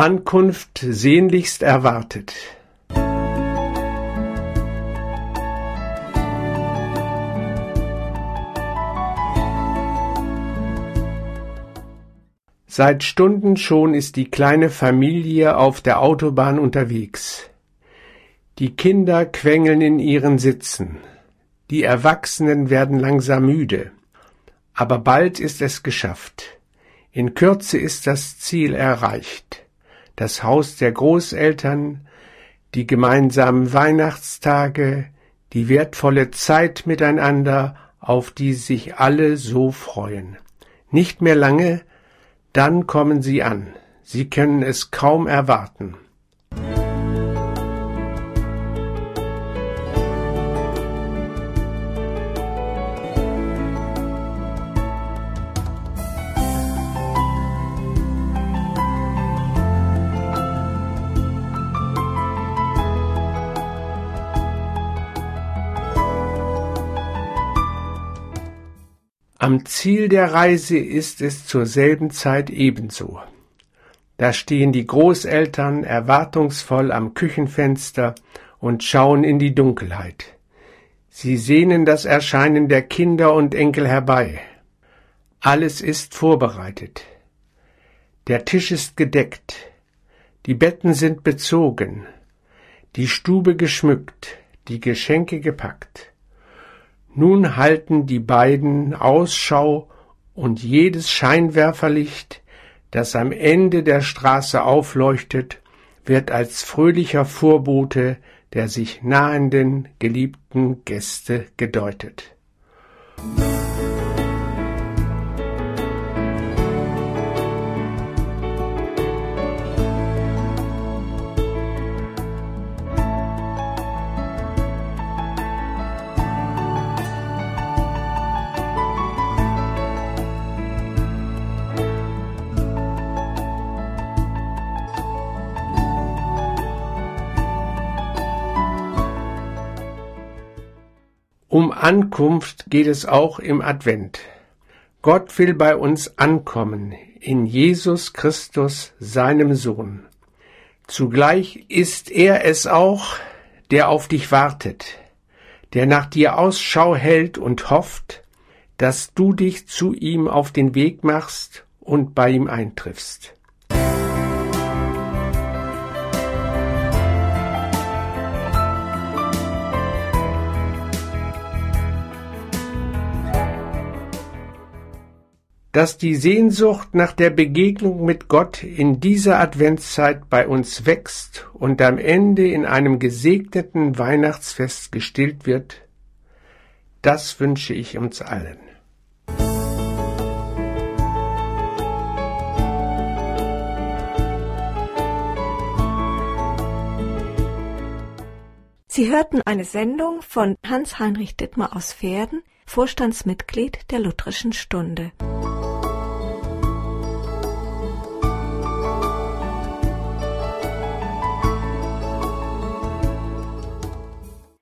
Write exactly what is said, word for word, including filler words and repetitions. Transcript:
Ankunft sehnlichst erwartet. Seit Stunden schon ist die kleine Familie auf der Autobahn unterwegs. Die Kinder quengeln in ihren Sitzen. Die Erwachsenen werden langsam müde. Aber bald ist es geschafft. In Kürze ist das Ziel erreicht. Das Haus der Großeltern, die gemeinsamen Weihnachtstage, die wertvolle Zeit miteinander, auf die sich alle so freuen. Nicht mehr lange, dann kommen sie an. Sie können es kaum erwarten. Am Ziel der Reise ist es zur selben Zeit ebenso. Da stehen die Großeltern erwartungsvoll am Küchenfenster und schauen in die Dunkelheit. Sie sehnen das Erscheinen der Kinder und Enkel herbei. Alles ist vorbereitet. Der Tisch ist gedeckt, die Betten sind bezogen, die Stube geschmückt, die Geschenke gepackt. Nun halten die beiden Ausschau und jedes Scheinwerferlicht, das am Ende der Straße aufleuchtet, wird als fröhlicher Vorbote der sich nahenden geliebten Gäste gedeutet. Um Ankunft geht es auch im Advent. Gott will bei uns ankommen, in Jesus Christus, seinem Sohn. Zugleich ist er es auch, der auf dich wartet, der nach dir Ausschau hält und hofft, dass du dich zu ihm auf den Weg machst und bei ihm eintriffst. Dass die Sehnsucht nach der Begegnung mit Gott in dieser Adventszeit bei uns wächst und am Ende in einem gesegneten Weihnachtsfest gestillt wird, das wünsche ich uns allen. Sie hörten eine Sendung von Hans-Heinrich Dittmar aus Verden, Vorstandsmitglied der Lutherischen Stunde.